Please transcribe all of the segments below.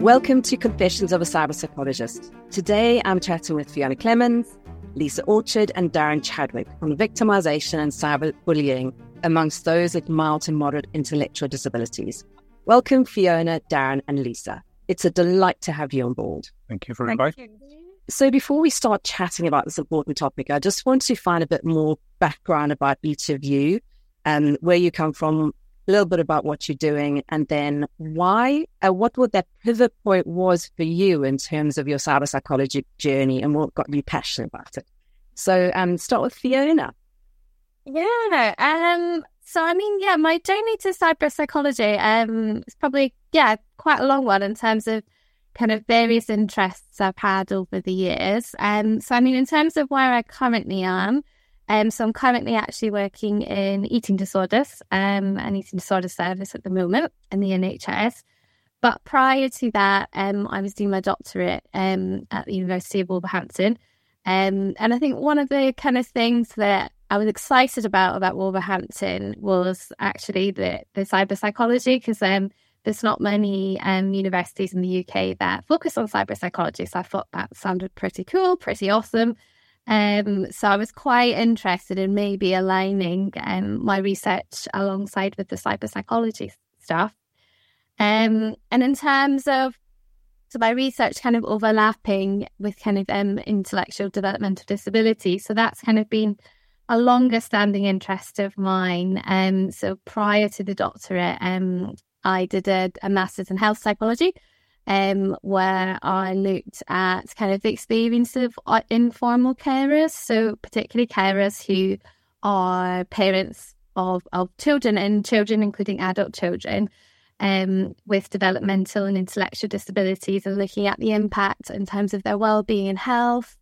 Welcome to Confessions of a Cyber Psychologist. Today I'm chatting with Fiona Clemens, Lisa Orchard and Darren Chadwick on victimization and cyberbullying amongst those with mild to moderate intellectual disabilities. Welcome Fiona, Darren and Lisa. It's a delight to have you on board. Thank you for inviting. So before we start chatting about this important topic, I just want to find a bit more background about each of you and where you come from, a little bit about what you're doing, and then why, what would that pivot point was for you in terms of your cyber psychology journey and what got you passionate about it. So start with Fiona. My journey to cyber psychology is probably, quite a long one in terms of kind of various interests I've had over the years. In terms of where I currently am, so I'm currently actually working in eating disorders, an eating disorder service at the moment in the NHS. But prior to that, I was doing my doctorate at the University of Wolverhampton. And I think one of the kind of things that I was excited about Wolverhampton was actually the cyber psychology, because there's not many universities in the UK that focus on cyber psychology. So I thought that sounded pretty cool, pretty awesome. So I was quite interested in maybe aligning my research alongside with the cyber psychology stuff. And in terms of my research kind of overlapping with kind of intellectual developmental disability. So that's kind of been a longer standing interest of mine. So prior to the doctorate, I did a master's in health psychology, where I looked at kind of the experience of informal carers, so particularly carers who are parents of children, and children including adult children with developmental and intellectual disabilities, and looking at the impact in terms of their well-being and health.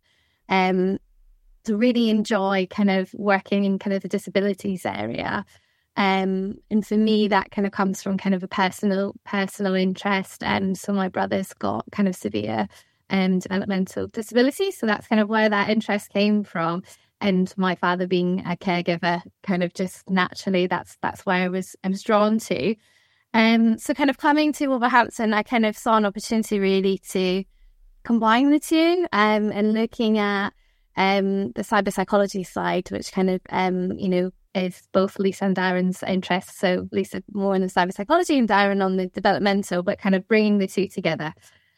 To really enjoy kind of working in kind of the disabilities area. And for me, that kind of comes from kind of a personal interest. And so my brother's got kind of severe developmental disabilities. So that's kind of where that interest came from. And my father being a caregiver, kind of just naturally, that's where I was drawn to. So kind of coming to Wolverhampton, I kind of saw an opportunity really to combine the two, and looking at the cyber psychology side, which kind of, is both Lisa and Darren's interests. So Lisa more in the cyber psychology and Darren on the developmental, but kind of bringing the two together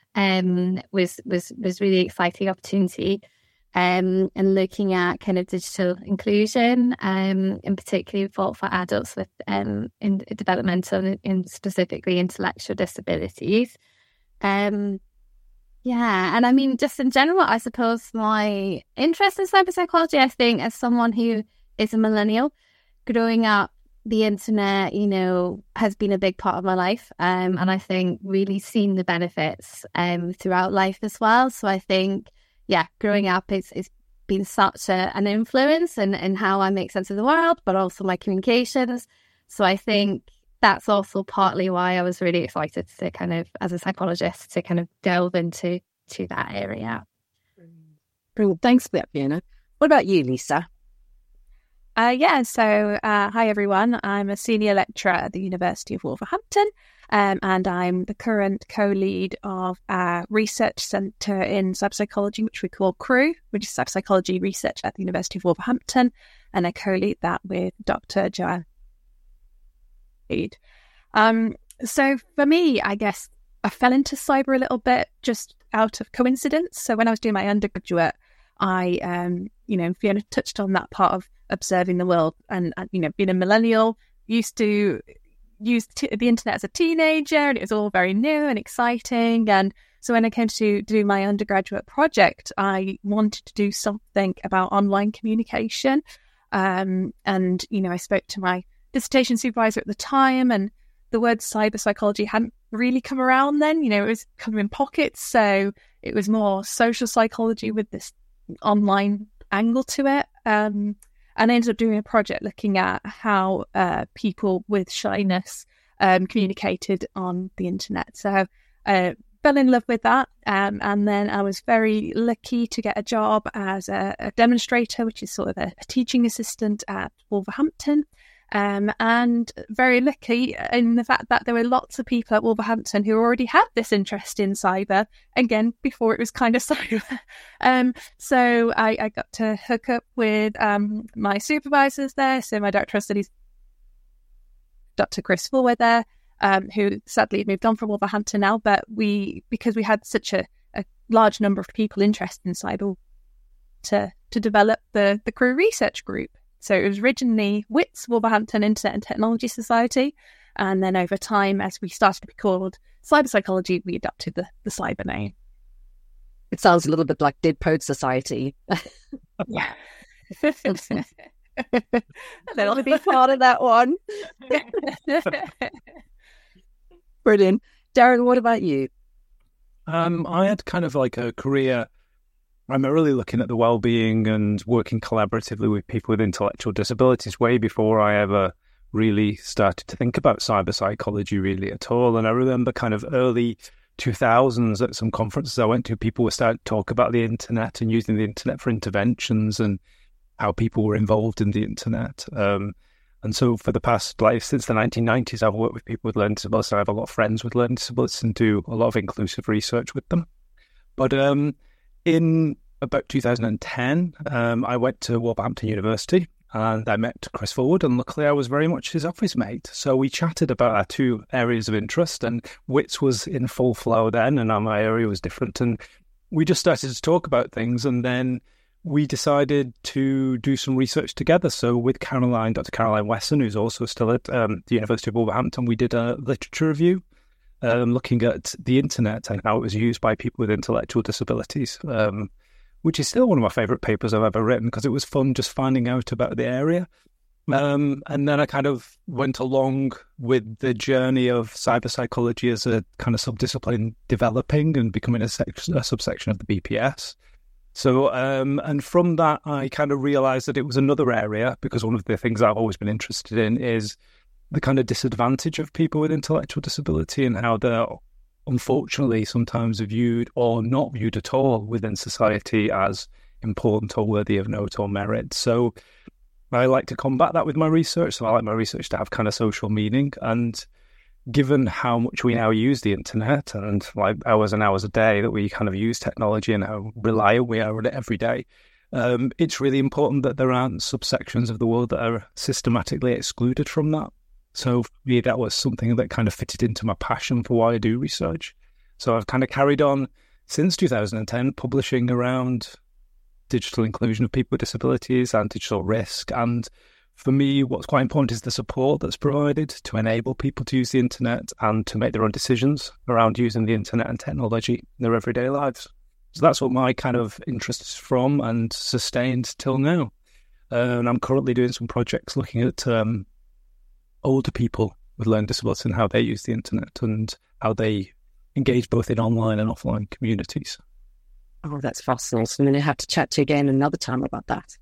was really exciting opportunity. And looking at kind of digital inclusion, and particularly for adults with in developmental and specifically intellectual disabilities. And I mean, just in general, I suppose my interest in cyber psychology, I think, as someone who is a millennial, growing up, the internet, has been a big part of my life. And I think really seen the benefits throughout life as well. So I think, growing up, it's been such an influence in how I make sense of the world, but also my communications. So I think that's also partly why I was really excited to kind of, as a psychologist, to kind of delve into that area. Brilliant. Thanks for that, Fiona. What about you, Lisa? Hi everyone. I'm a senior lecturer at the University of Wolverhampton, and I'm the current co-lead of our research centre in cyberpsychology, which we call CREW, which is Cyberpsychology Research at the University of Wolverhampton, and I co-lead that with Dr. Joanne. So for me, I guess I fell into cyber a little bit just out of coincidence. So when I was doing my undergraduate, I, Fiona touched on that part of observing the world, and being a millennial, used to use the internet as a teenager, and it was all very new and exciting. And so when I came to do my undergraduate project, I wanted to do something about online communication. I spoke to my dissertation supervisor at the time, and the word cyber psychology hadn't really come around then. It was coming in pockets. So it was more social psychology with this online angle to it. And I ended up doing a project looking at how people with shyness communicated on the internet. So fell in love with that. And then I was very lucky to get a job as a demonstrator, which is sort of a teaching assistant at Wolverhampton. and very lucky in the fact that there were lots of people at Wolverhampton who already had this interest in cyber, again, before it was kind of cyber. So I got to hook up with my supervisors there. So my Director of Studies, Dr. Chris Fuller there, who sadly moved on from Wolverhampton now, but because we had such a large number of people interested in cyber, to develop the Crew Research Group. So it was originally WITS, Wolverhampton Internet and Technology Society, and then over time, as we started to be called Cyber Psychology, we adopted the cyber name. It sounds a little bit like Dead Poet Society. Yeah. That'll be part of that one. Brilliant. Darren, what about you? I had kind of like a career primarily looking at the well-being and working collaboratively with people with intellectual disabilities way before I ever really started to think about cyber psychology really at all. And I remember kind of early 2000s at some conferences I went to, people were starting to talk about the internet and using the internet for interventions and how people were involved in the internet. And so for the past, since the 1990s, I've worked with people with learning disabilities. I have a lot of friends with learning disabilities and do a lot of inclusive research with them. But in about 2010, I went to Wolverhampton University and I met Chris Forward, and luckily I was very much his office mate. So we chatted about our two areas of interest, and WITS was in full flow then, and my area was different. And we just started to talk about things, and then we decided to do some research together. So with Dr. Caroline Wesson, who's also still at the University of Wolverhampton, we did a literature review looking at the internet and how it was used by people with intellectual disabilities, which is still one of my favourite papers I've ever written because it was fun just finding out about the area. And then I kind of went along with the journey of cyber psychology as a kind of subdiscipline developing and becoming a subsection of the BPS. So, and from that, I kind of realised that it was another area, because one of the things I've always been interested in is the kind of disadvantage of people with intellectual disability and how they're unfortunately sometimes viewed or not viewed at all within society as important or worthy of note or merit. So I like to combat that with my research. So I like my research to have kind of social meaning. And given how much we now use the internet and like hours and hours a day that we kind of use technology and how reliant we are on it every day, it's really important that there aren't subsections of the world that are systematically excluded from that. So for me, that was something that kind of fitted into my passion for why I do research. So I've kind of carried on since 2010, publishing around digital inclusion of people with disabilities and digital risk. And for me, what's quite important is the support that's provided to enable people to use the internet and to make their own decisions around using the internet and technology in their everyday lives. So that's what my kind of interest is from and sustained till now. And I'm currently doing some projects looking at older people with learning disabilities and how they use the internet and how they engage both in online and offline communities. Oh, that's fascinating. I'm going to have to chat to you again another time about that.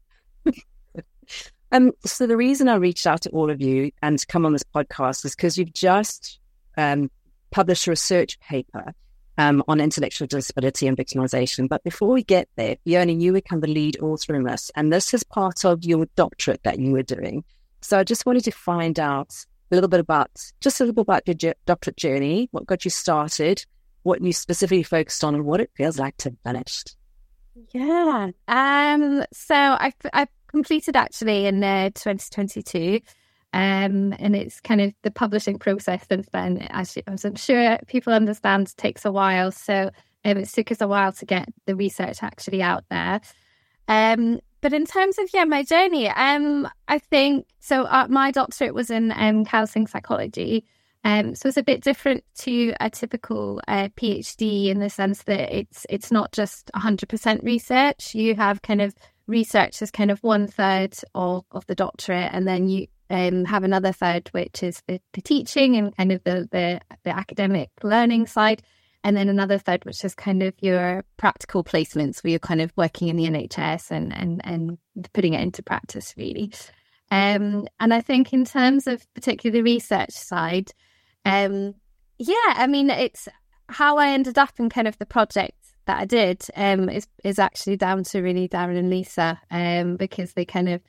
So the reason I reached out to all of you and to come on this podcast is because you've just published a research paper on intellectual disability and victimization. But before we get there, Fiona, you become the lead author in this, and this is part of your doctorate that you were doing. So I just wanted to find out a little bit about your doctorate journey, what got you started, what you specifically focused on, and what it feels like to finish. Yeah. So I completed actually in 2022, and it's kind of the publishing process since then, as I'm sure people understand, takes a while. So it took us a while to get the research actually out there. But in terms of my journey, I think so. My doctorate was in counselling psychology. So it's a bit different to a typical PhD in the sense that it's not just 100% research. You have kind of research as kind of 1/3 of the doctorate, and then you have another third, which is the teaching and kind of the academic learning side, and then another third, which is kind of your practical placements, where you're kind of working in the NHS and putting it into practice, really. And I think in terms of particularly the research side, I mean, it's how I ended up in kind of the project that I did is actually down to really Darren and Lisa, because they kind of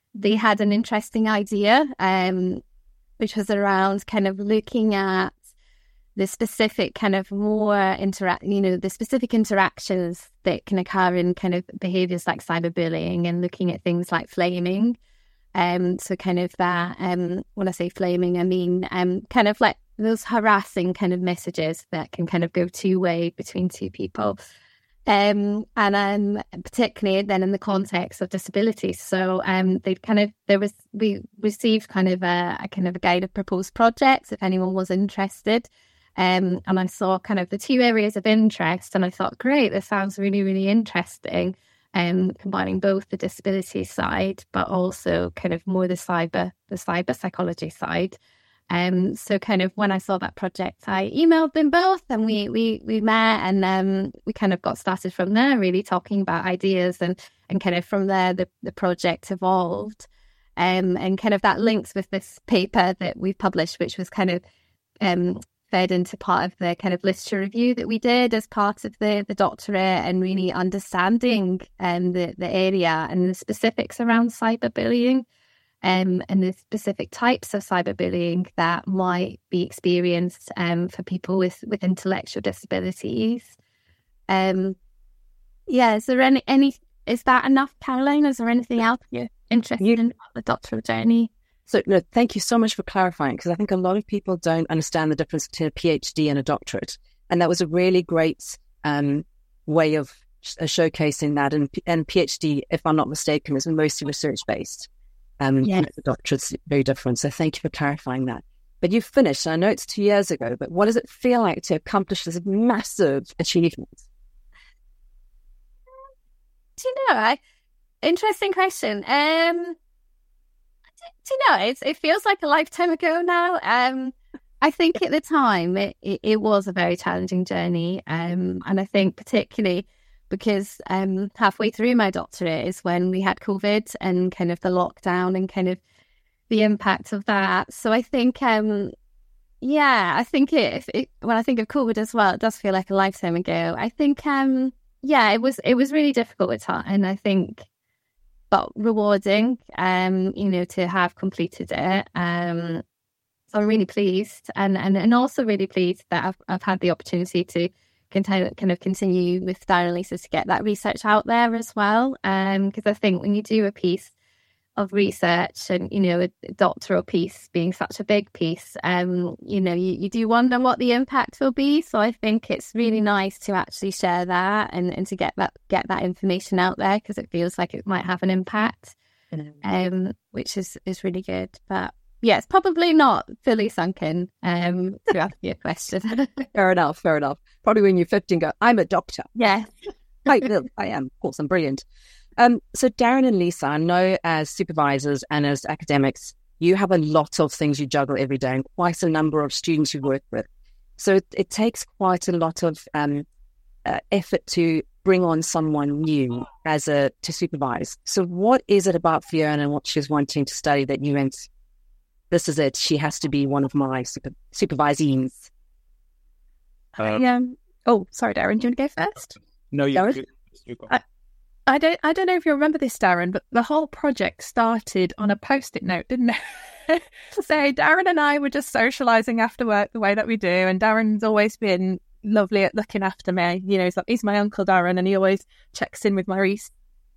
they had an interesting idea, which was around kind of looking at the specific kind of the specific interactions that can occur in kind of behaviours like cyberbullying, and looking at things like flaming. So kind of that, when I say flaming, I mean kind of like those harassing kind of messages that can kind of go two-way between two people. And particularly then in the context of disability. So we received kind of a guided proposed projects if anyone was interested. And I saw kind of the two areas of interest, and I thought, great, this sounds really, really interesting. Combining both the disability side, but also kind of more the cyber psychology side. So kind of when I saw that project, I emailed them both, and we met, and we kind of got started from there, really talking about ideas, and kind of from there the project evolved. And kind of that links with this paper that we published, which was kind of fed into part of the kind of literature review that we did as part of the doctorate, and really understanding the area and the specifics around cyberbullying. And the specific types of cyberbullying that might be experienced for people with intellectual disabilities. Is there any? Is that enough, Caroline? Is there anything else you're interested in about the doctoral journey? So, no, thank you so much for clarifying, because I think a lot of people don't understand the difference between a PhD and a doctorate, and that was a really great way of showcasing that. And PhD, if I'm not mistaken, is mostly research based. Yes. The doctorate's very different. So thank you for clarifying that. But you've finished. I know it's 2 years ago, but what does it feel like to accomplish this massive achievement? Do you know? Interesting question. Do you know? It feels like a lifetime ago now. I think at the time it was a very challenging journey, and I think particularly because halfway through my doctorate is when we had COVID and kind of the lockdown and kind of the impact of that. So I think, I think when I think of COVID as well, it does feel like a lifetime ago. I think, it was really difficult at time, and I think, but rewarding, to have completed it. So I'm really pleased, and also really pleased that I've had the opportunity to continue with Darren and Lisa to get that research out there as well. Because I think when you do a piece of research, and a doctoral piece being such a big piece, you do wonder what the impact will be. So I think it's really nice to actually share that and to get that information out there, because it feels like it might have an impact, which is really good. But yeah, it's probably not fully sunken, to answer your question. Fair enough. Probably when you're 50 and go, I'm a doctor. Yes. I am. Of course, I'm brilliant. So Darren and Lisa, I know as supervisors and as academics, you have a lot of things you juggle every day and quite a number of students you work with. So it takes quite a lot of effort to bring on someone new to supervise. So what is it about Fiona and what she's wanting to study that you went, this is it, she has to be one of my supervisees? Oh, sorry, Darren, do you want to go first? No, you go. I don't know if you remember this, Darren, but the whole project started on a Post-it note, didn't it? So Darren and I were just socialising after work the way that we do, and Darren's always been lovely at looking after me. He's my uncle Darren, and he always checks in with my research.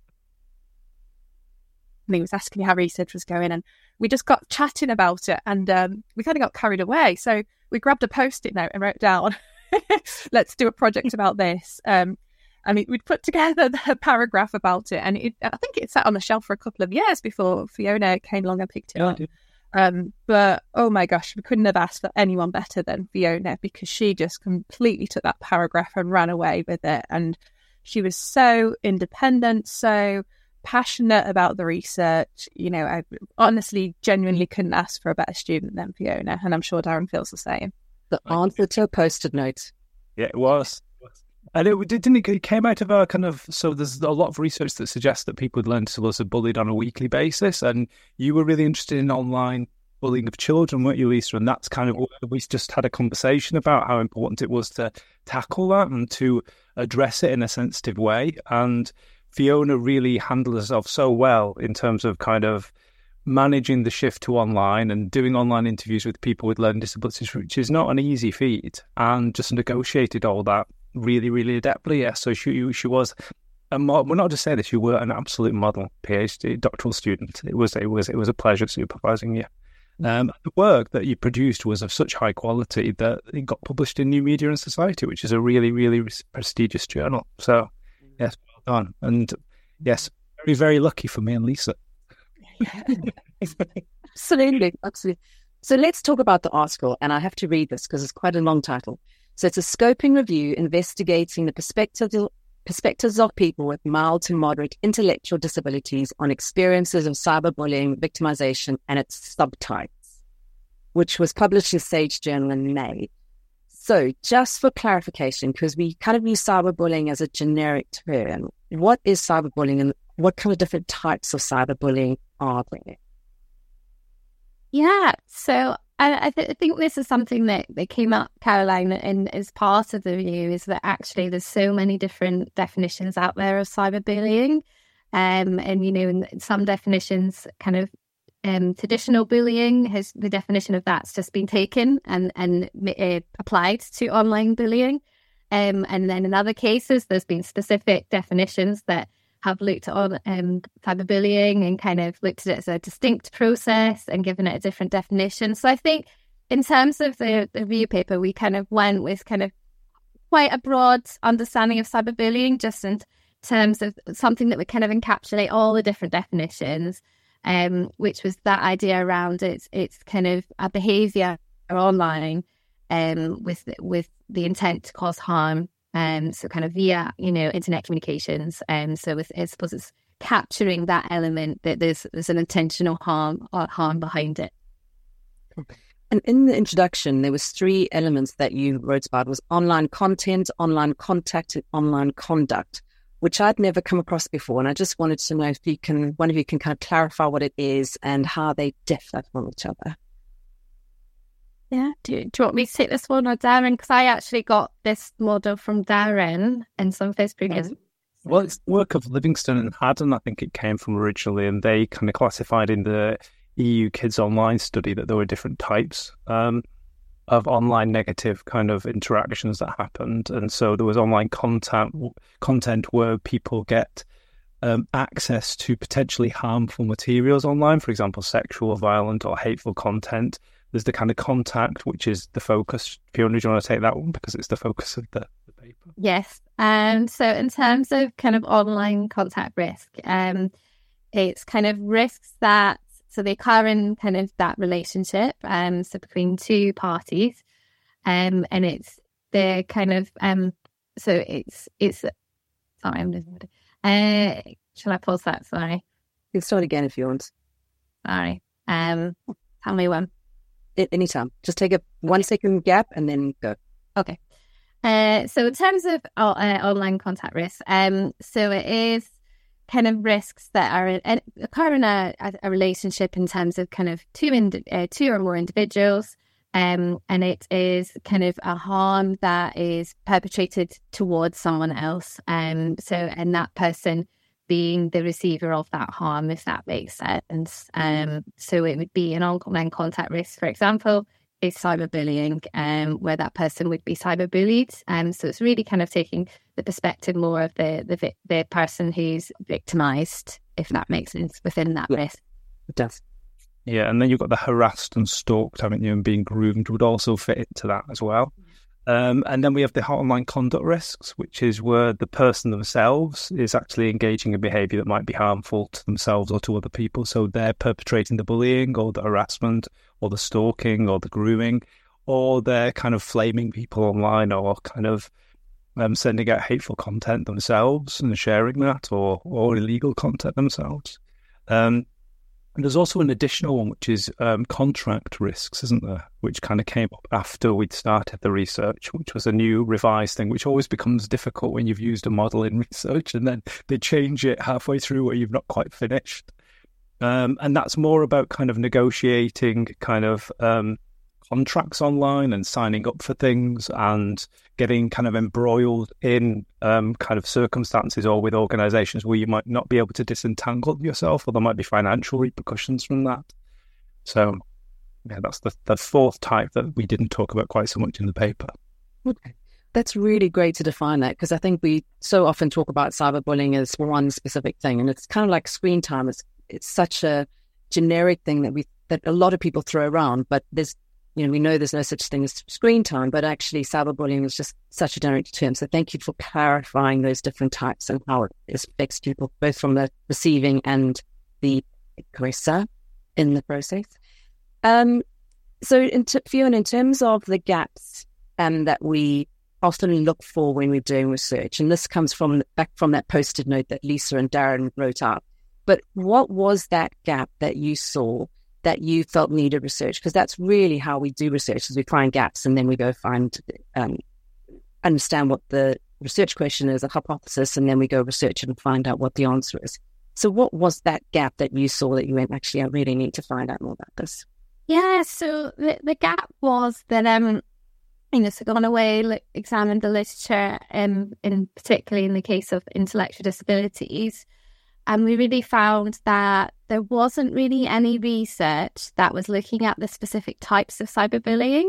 And he was asking me how research was going, and we just got chatting about it, and we kind of got carried away. So we grabbed a Post-it note and wrote down, let's do a project about this. We'd put together the paragraph about it, and I think it sat on the shelf for a couple of years before Fiona came along and picked it up. But oh my gosh, we couldn't have asked for anyone better than Fiona, because she just completely took that paragraph and ran away with it. And she was so independent, so passionate about the research. I honestly, genuinely couldn't ask for a better student than Fiona, and I'm sure Darren feels the same. The answer to a Post-it note. Yeah, it was. And it came out of a kind of, so there's a lot of research that suggests that people would learn to listen bullied on a weekly basis, and you were really interested in online bullying of children, weren't you, Lisa? And that's kind of what we just had a conversation about, how important it was to tackle that and to address it in a sensitive way. And Fiona really handled herself so well in terms of kind of managing the shift to online and doing online interviews with people with learning disabilities, which is not an easy feat, and just negotiated all that really, really adeptly. Yes, so she was we're not just saying this, you were an absolute model PhD doctoral student. It was a pleasure supervising you. The work that you produced was of such high quality that it got published in New Media and Society, which is a really, really prestigious journal. So, yes, well done. And yes, very, very lucky for me and Lisa. Absolutely. So let's talk about the article, and I have to read this because it's quite a long title. So it's a scoping review investigating the perspectives of people with mild to moderate intellectual disabilities on experiences of cyberbullying, victimization, and its subtypes, which was published in Sage Journal in May. So just for clarification, because we kind of use cyberbullying as a generic term, what is cyberbullying and what kind of different types of cyberbullying are there? Yeah, so I think this is something that came up, Caroline, and as part of the review, is that actually there's so many different definitions out there of cyberbullying. And, you know, in some definitions, kind of traditional bullying, the definition of that's just been taken and applied to online bullying. And then in other cases, there's been specific definitions that have looked at cyberbullying and kind of looked at it as a distinct process and given it a different definition. So I think in terms of the review paper, we kind of went with kind of quite a broad understanding of cyberbullying, just in terms of something that would kind of encapsulate all the different definitions, which was that idea around it's kind of a behaviour online with the intent to cause harm. So kind of via, you know, internet communications. So I suppose it's capturing that element that there's an intentional harm behind it. And in the introduction, there was 3 elements that you wrote about: was online content, online contact, and online conduct, which I'd never come across before. And I just wanted to know if one of you can kind of clarify what it is and how they differ from each other. Yeah. Do you want me to take this one or Darren? Because I actually got this model from Darren and some of his previous. Well, it's the work of Livingston and Haddon, I think it came from originally, and they kind of classified in the EU Kids Online study that there were different types of online negative kind of interactions that happened. And so there was online content where people get access to potentially harmful materials online, for example, sexual, violent or hateful content. There's the kind of contact, which is the focus. Fiona, do you want to take that one? Because it's the focus of the paper. Yes. So in terms of kind of online contact risk, it's kind of risks that, so they occur in kind of that relationship, so between 2 parties. And it's the kind of, so it's, sorry, I'm losing it. Shall I pause that? Sorry. You can start again if you want. Sorry. Tell me when. Anytime. Just take a 1-second gap and then go. Okay. So in terms of online contact risks, so it is kind of risks that occur in a relationship in terms of kind of 2 or more individuals, and it is kind of a harm that is perpetrated towards someone else. And that person being the receiver of that harm, if that makes sense. So it would be an online contact risk, for example, is cyberbullying, where that person would be cyberbullied. So it's really kind of taking the perspective more of the person who's victimised, if that makes sense, within that risk. It does. Yeah, and then you've got the harassed and stalked, haven't you, and being groomed would also fit into that as well. And then we have the online conduct risks, which is where the person themselves is actually engaging in behaviour that might be harmful to themselves or to other people. So they're perpetrating the bullying or the harassment or the stalking or the grooming, or they're kind of flaming people online or kind of sending out hateful content themselves and sharing that or illegal content themselves. And there's also an additional one, which is contract risks, isn't there? Which kind of came up after we'd started the research, which was a new revised thing, which always becomes difficult when you've used a model in research and then they change it halfway through where you've not quite finished. And that's more about kind of negotiating kind of contracts online and signing up for things and getting kind of embroiled in kind of circumstances or with organizations where you might not be able to disentangle yourself, or there might be financial repercussions from that. So, yeah, that's the fourth type that we didn't talk about quite so much in the paper. Okay. That's really great to define that, because I think we so often talk about cyberbullying as one specific thing, and it's kind of like screen time. It's such a generic thing that a lot of people throw around, but there's, we know there's no such thing as screen time, but actually cyberbullying is just such a generic term. So thank you for clarifying those different types and how it affects people, both from the receiving and the aggressor in the process. So Fiona, in terms of the gaps that we often look for when we're doing research, and this comes back from that post-it note that Lisa and Darren wrote out. But what was that gap that you saw that you felt needed research? Because that's really how we do research, is we find gaps and then we go understand what the research question is, a hypothesis, and then we go research it and find out what the answer is. So what was that gap that you saw that you went, actually, I really need to find out more about this? Yeah, so the gap was that so gone away, examined the literature, in particularly in the case of intellectual disabilities, and we really found that there wasn't really any research that was looking at the specific types of cyberbullying.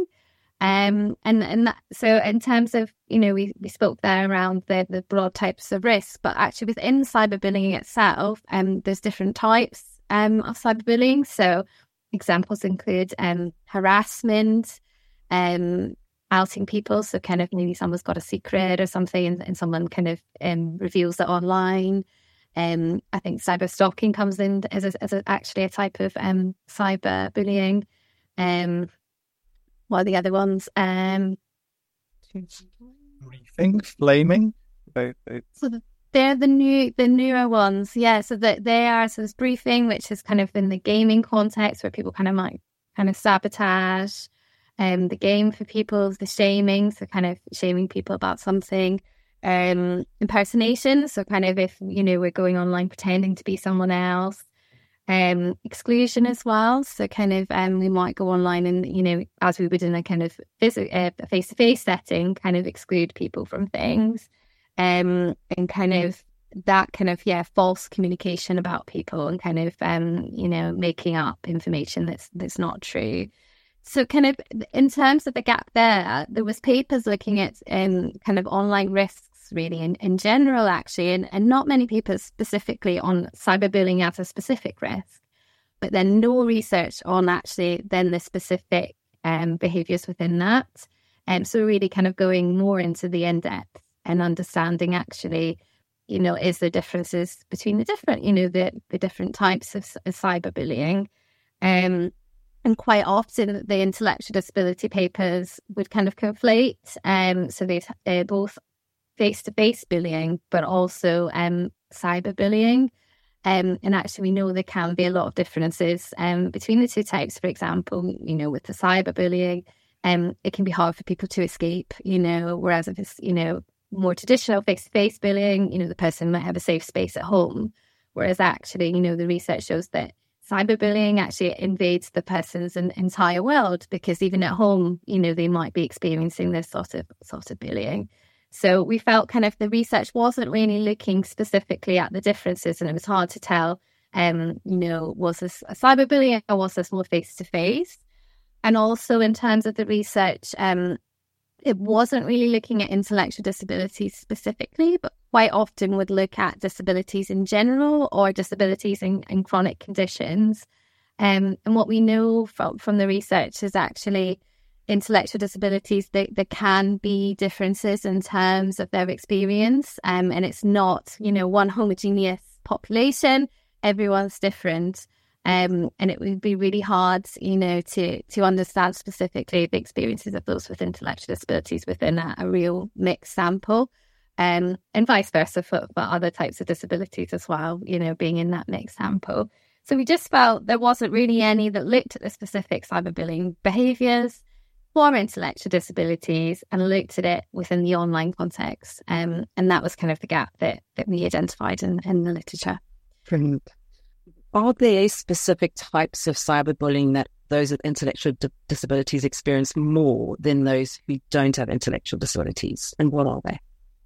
So in terms of, we spoke there around the broad types of risks, but actually within cyberbullying itself, there's different types of cyberbullying. So examples include harassment, outing people, so kind of maybe someone's got a secret or something and someone kind of reveals it online. I think cyber stalking comes in as actually a type of cyber bullying. What are the other ones? Briefing, flaming. So they're the newer ones, yeah. So that they are, so there's briefing, which is kind of in the gaming context where people kind of might kind of sabotage the game for people, the shaming, so kind of shaming people about something. Impersonation, so kind of if, we're going online pretending to be someone else. Exclusion as well, so kind of we might go online and, as we would in a kind of face-to-face setting, kind of exclude people from things. And kind of that kind of, false communication about people and kind of, making up information that's not true. So kind of in terms of the gap there was papers looking at kind of online risks really in general, actually, and not many papers specifically on cyberbullying as a specific risk, but then no research on actually then the specific behaviours within that. So really kind of going more into the in-depth and understanding actually, is there differences between the different, the different types of cyberbullying. And quite often the intellectual disability papers would kind of conflate. So they both face-to-face bullying, but also cyberbullying. And actually we know there can be a lot of differences between the two types. For example, with the cyberbullying, it can be hard for people to escape, whereas if it's, more traditional face-to-face bullying, the person might have a safe space at home. Whereas actually, the research shows that cyberbullying actually invades the person's entire world, because even at home, they might be experiencing this sort of bullying. So we felt kind of the research wasn't really looking specifically at the differences, and it was hard to tell, was this a cyberbullying or was this more face-to-face? And also in terms of the research, it wasn't really looking at intellectual disabilities specifically, but quite often would look at disabilities in general or disabilities in chronic conditions. And what we know from the research is actually intellectual disabilities, there can be differences in terms of their experience. And it's not, one homogeneous population, everyone's different. And it would be really hard, to understand specifically the experiences of those with intellectual disabilities within a real mixed sample, and vice versa for other types of disabilities as well, being in that mixed sample. So we just felt there wasn't really any that looked at the specific cyberbullying behaviours for intellectual disabilities and looked at it within the online context. And that was kind of the gap that we identified in the literature. Brilliant. Are there specific types of cyberbullying that those with intellectual disabilities experience more than those who don't have intellectual disabilities? And what are they?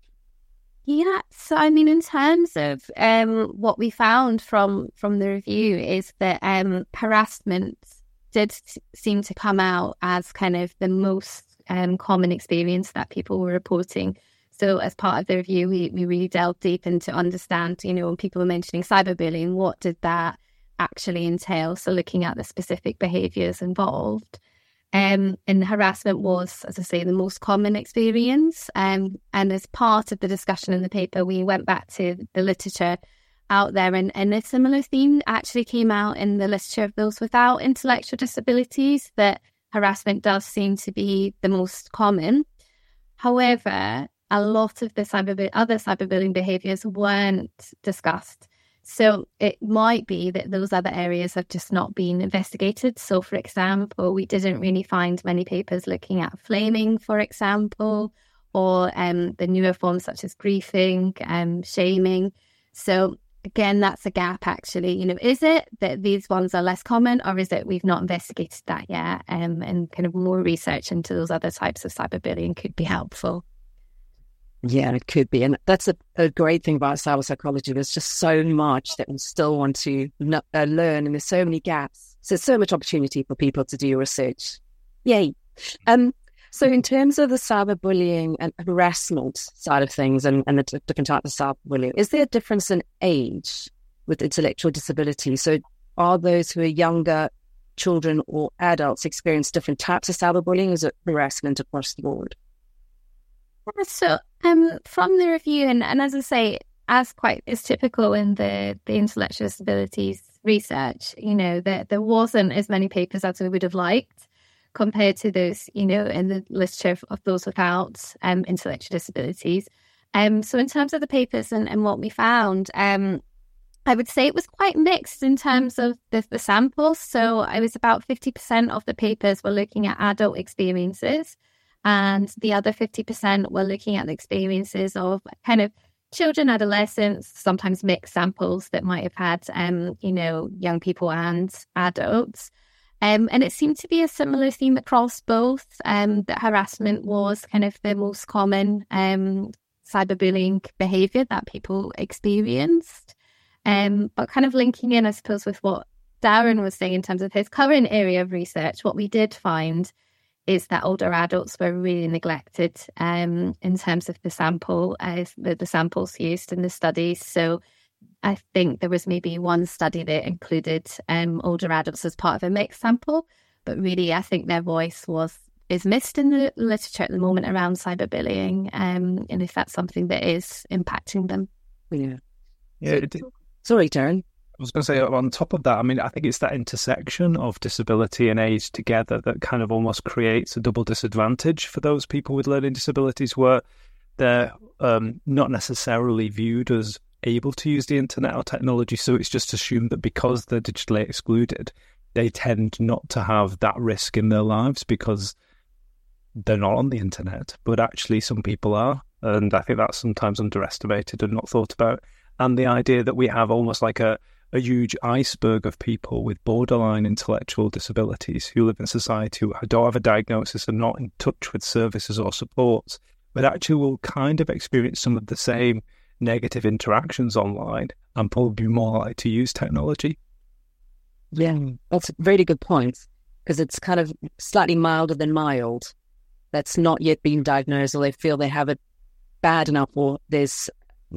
Yeah, so I mean, in terms of what we found from the review is that harassment did seem to come out as kind of the most common experience that people were reporting. So as part of the review, we really delved deep into understand, when people were mentioning cyberbullying, what did that actually entail? So looking at the specific behaviours involved. And harassment was, as I say, the most common experience. And as part of the discussion in the paper, we went back to the literature out there, and a similar theme actually came out in the literature of those without intellectual disabilities, that harassment does seem to be the most common. However, a lot of the other cyberbullying behaviours weren't discussed. So it might be that those other areas have just not been investigated. So, for example, we didn't really find many papers looking at flaming, for example, or the newer forms such as griefing, shaming. So again, that's a gap, actually. Is it that these ones are less common, or is it we've not investigated that yet? And kind of more research into those other types of cyberbullying could be helpful. Yeah, it could be. And that's a great thing about cyber psychology. There's just so much that we still want to learn, and there's so many gaps. So there's so much opportunity for people to do research. Yay. So in terms of the cyberbullying and harassment side of things and the different types of cyberbullying, is there a difference in age with intellectual disability? So are those who are younger, children or adults, experience different types of cyberbullying? Is it harassment across the board? So from the review, and as I say, as typical in the intellectual disabilities research, that there wasn't as many papers as we would have liked compared to those, in the literature of those without intellectual disabilities. So in terms of the papers and what we found, I would say it was quite mixed in terms of the samples. So it was about 50% of the papers were looking at adult experiences, and the other 50% were looking at the experiences of kind of children, adolescents, sometimes mixed samples that might have had, young people and adults. And it seemed to be a similar theme across both, that harassment was kind of the most common cyberbullying behaviour that people experienced. But kind of linking in, I suppose, with what Darren was saying in terms of his current area of research, what we did find is that older adults were really neglected in terms of the sample, the samples used in the studies. So I think there was maybe one study that included older adults as part of a mixed sample, but really I think their voice is missed in the literature at the moment around cyberbullying, and if that's something that is impacting them. Yeah. Sorry, Darren. I was going to say, on top of that, I mean, I think it's that intersection of disability and age together that kind of almost creates a double disadvantage for those people with learning disabilities, where they're not necessarily viewed as able to use the internet or technology. So it's just assumed that because they're digitally excluded, they tend not to have that risk in their lives because they're not on the internet. But actually, some people are. And I think that's sometimes underestimated and not thought about. And the idea that we have almost like a huge iceberg of people with borderline intellectual disabilities who live in society who don't have a diagnosis and not in touch with services or supports, but actually will kind of experience some of the same negative interactions online and probably be more likely to use technology. Yeah, that's a really good point, because it's kind of slightly milder than mild. That's not yet been diagnosed, or they feel they have it bad enough, or there's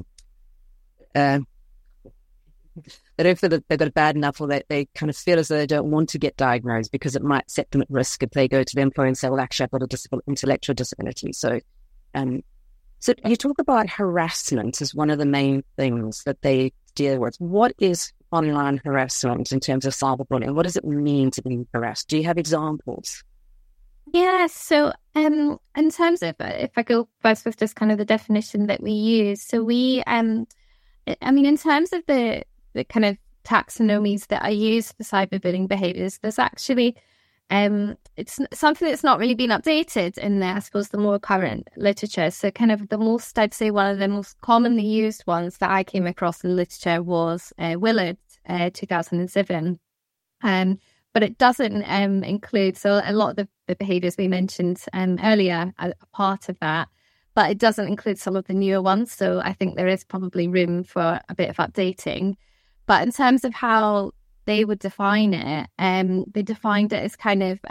they don't feel that they've got it bad enough, or they kind of feel as though they don't want to get diagnosed because it might set them at risk if they go to the employer and say, well, actually, I've got a intellectual disability. So you talk about harassment as one of the main things that they deal with. What is online harassment in terms of cyberbullying? What does it mean to be harassed? Do you have examples? Yeah, so in terms of, if I go first with just kind of the definition that we use, so we, in terms of the kind of taxonomies that I use for cyberbullying behaviours, there's actually, it's something that's not really been updated in the, I suppose, the more current literature. So kind of the most, I'd say one of the most commonly used ones that I came across in literature was Willard, 2007. but it doesn't include, so a lot of the behaviours we mentioned earlier are part of that, but it doesn't include some of the newer ones. So I think there is probably room for a bit of updating. But in terms of how they would define it, they defined it as kind of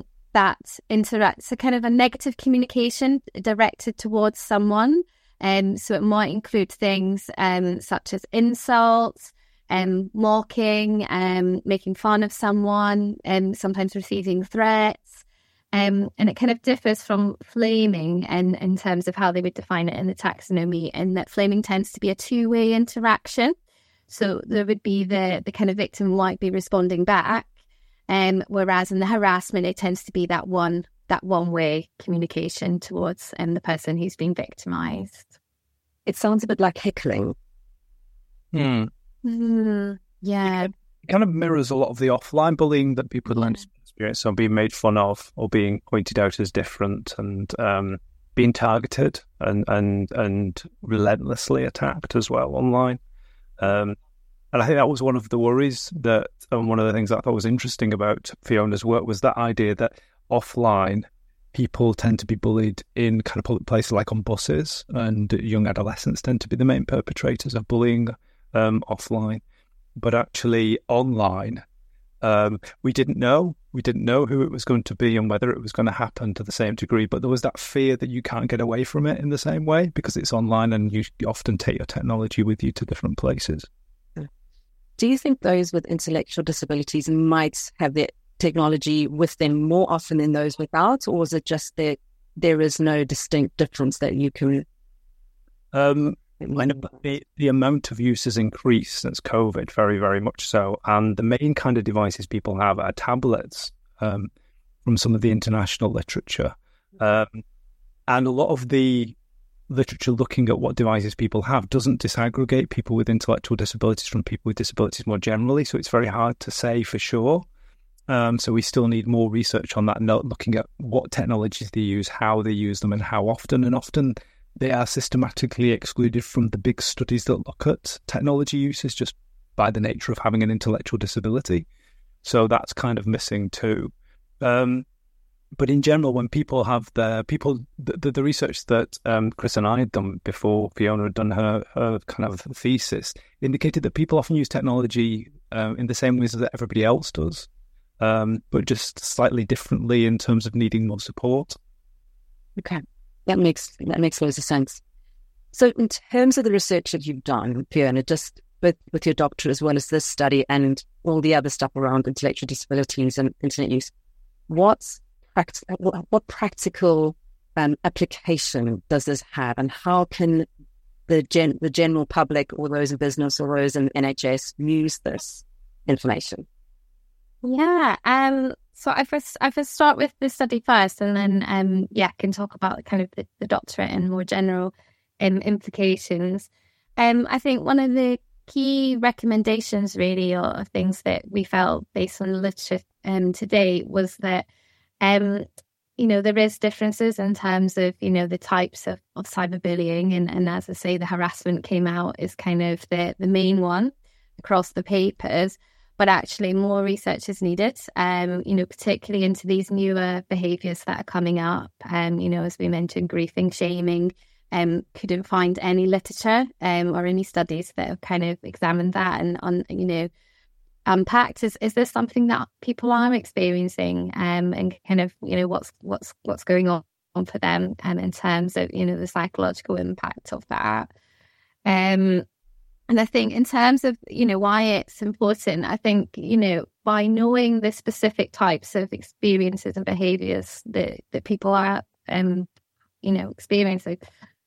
so kind of a negative communication directed towards someone. So it might include things such as insults, mocking, making fun of someone, sometimes receiving threats. And it kind of differs from flaming in terms of how they would define it in the taxonomy, and that flaming tends to be a two-way interaction. So there would be the kind of victim might be responding back, whereas in the harassment, it tends to be that one-way communication towards the person who's been victimized. It sounds a bit like heckling. Yeah. It kind of mirrors a lot of the offline bullying that people tend to experience, so being made fun of or being pointed out as different, and being targeted and relentlessly attacked as well online. And I think that was one of the worries that, and one of the things that I thought was interesting about Fiona's work was that idea that offline people tend to be bullied in kind of public places like on buses, and young adolescents tend to be the main perpetrators of bullying offline. But actually online, we didn't know who it was going to be and whether it was going to happen to the same degree. But there was that fear that you can't get away from it in the same way because it's online, and you often take your technology with you to different places. Do you think those with intellectual disabilities might have their technology with them more often than those without, or is it just that there is no distinct difference that you can? The amount of use has increased since COVID, very, very much so. And the main kind of devices people have are tablets, from some of the international literature. And a lot of the literature looking at what devices people have doesn't disaggregate people with intellectual disabilities from people with disabilities more generally. So it's very hard to say for sure. So we still need more research on that, looking at what technologies they use, how they use them, and how often. And often they are systematically excluded from the big studies that look at technology uses just by the nature of having an intellectual disability. So that's kind of missing too. But in general, when people have the research that Chris and I had done before Fiona had done her kind of thesis indicated that people often use technology in the same ways that everybody else does, but just slightly differently in terms of needing more support. Okay. That makes loads of sense. So in terms of the research that you've done, Fiona, just with your doctorate as well as this study and all the other stuff around intellectual disabilities and internet use, what practical application does this have, and how can the general public or those in business or those in NHS use this information? Yeah. So I first start with the study first, and then can talk about kind of the doctorate and more general implications. I think one of the key recommendations really, or things that we felt based on the literature today, was that there is differences in terms of the types of cyberbullying, and as I say, the harassment came out as kind of the main one across the papers. But actually more research is needed, particularly into these newer behaviours that are coming up. As we mentioned, griefing, shaming, couldn't find any literature or any studies that have kind of examined that and unpacked. Is this something that people are experiencing, and kind of, what's going on for them in terms of, the psychological impact of that. And I think in terms of, why it's important, I think, by knowing the specific types of experiences and behaviours that people are, experiencing,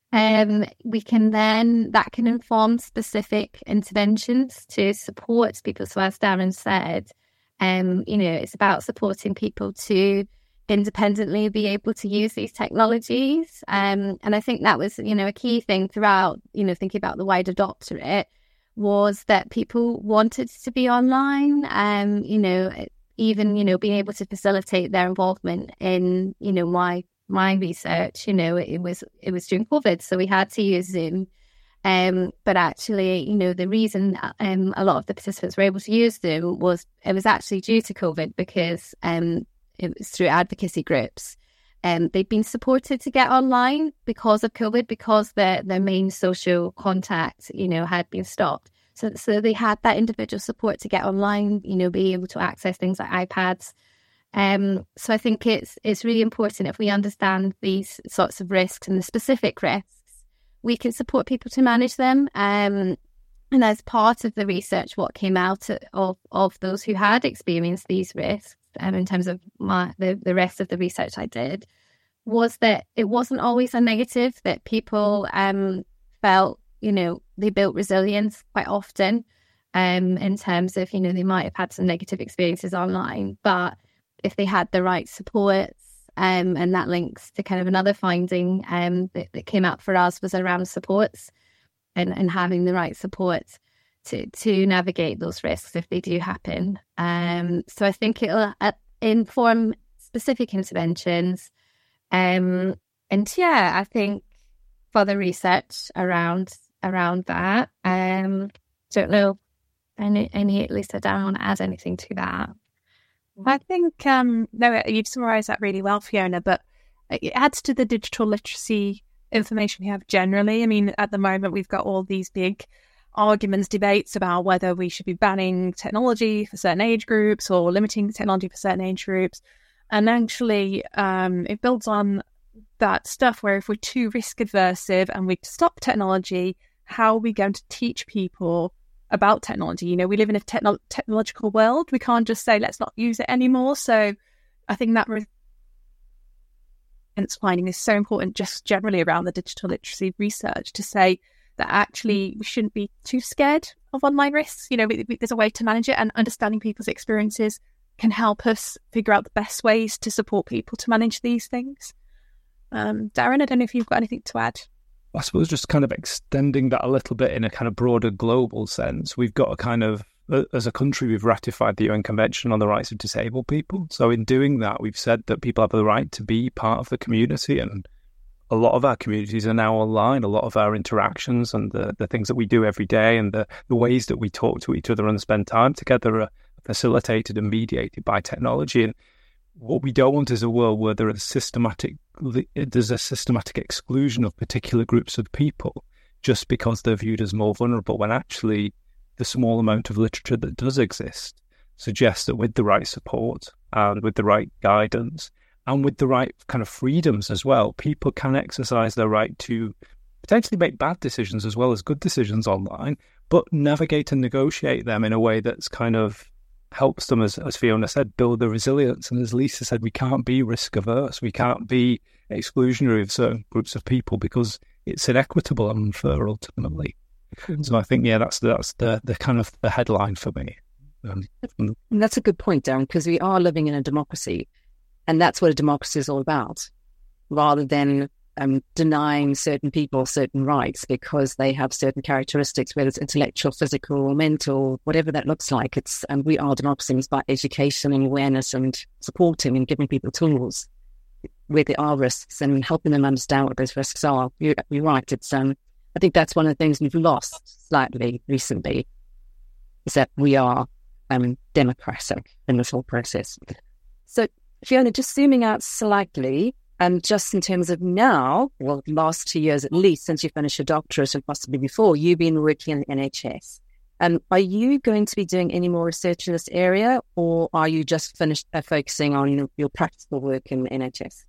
that can inform specific interventions to support people. So as Darren said, it's about supporting people to independently be able to use these technologies. And I think that was, a key thing throughout, thinking about the wider doctorate, was that people wanted to be online, even, being able to facilitate their involvement in, my research. It was during COVID, so we had to use Zoom. But actually, the reason a lot of the participants were able to use them was actually due to COVID, because it was through advocacy groups. They'd been supported to get online because of COVID, because their main social contact, had been stopped. So they had that individual support to get online, be able to access things like iPads. So I think it's really important, if we understand these sorts of risks and the specific risks, we can support people to manage them. And as part of the research, what came out of those who had experienced these risks, in terms of the rest of the research I did, was that it wasn't always a negative, that people felt, they built resilience quite often, in terms of, they might have had some negative experiences online, but if they had the right supports, and that links to kind of another finding that came out for us, was around supports and having the right supports to navigate those risks if they do happen. So I think it'll inform specific interventions. And yeah, I think further research around that. Don't know any Lisa, don't want to add anything to that. I think no, you've summarised that really well, Fiona, but it adds to the digital literacy information we have generally. I mean, at the moment, we've got all these big arguments, debates about whether we should be banning technology for certain age groups or limiting technology for certain age groups. And actually, it builds on that stuff where if we're too risk aversive and we stop technology, how are we going to teach people about technology? We live in a technological world. We can't just say, let's not use it anymore. So I think that finding is so important, just generally around the digital literacy research, to say that actually we shouldn't be too scared of online risks. There's a way to manage it, and understanding people's experiences can help us figure out the best ways to support people to manage these things. Darren, I don't know if you've got anything to add. I suppose just kind of extending that a little bit in a kind of broader global sense, we've got a kind of, as a country, we've ratified the UN Convention on the Rights of Disabled People. So in doing that, we've said that people have the right to be part of the community, and a lot of our communities are now online. A lot of our interactions and the things that we do every day and the ways that we talk to each other and spend time together are facilitated and mediated by technology. And what we don't want is a world where there's a systematic exclusion of particular groups of people just because they're viewed as more vulnerable, when actually the small amount of literature that does exist suggests that with the right support and with the right guidance and with the right kind of freedoms as well, people can exercise their right to potentially make bad decisions as well as good decisions online, but navigate and negotiate them in a way that's kind of helps them, as Fiona said, build the resilience. And as Lisa said, we can't be risk averse. We can't be exclusionary of certain groups of people because it's inequitable and unfair ultimately. So I think, that's the kind of the headline for me. That's a good point, Darren, because we are living in a democracy, and that's what a democracy is all about, rather than denying certain people certain rights because they have certain characteristics, whether it's intellectual, physical, mental, whatever that looks like. And we are democracy. It's about education and awareness and supporting and giving people tools where there are risks and helping them understand what those risks are. You're right. I think that's one of the things we've lost slightly recently, is that we are democratic in this whole process. So Fiona, just zooming out slightly, just in terms of now, well, the last 2 years at least, since you finished your doctorate and possibly before, you've been working in the NHS. Are you going to be doing any more research in this area, or are you just finished focusing on your practical work in the NHS?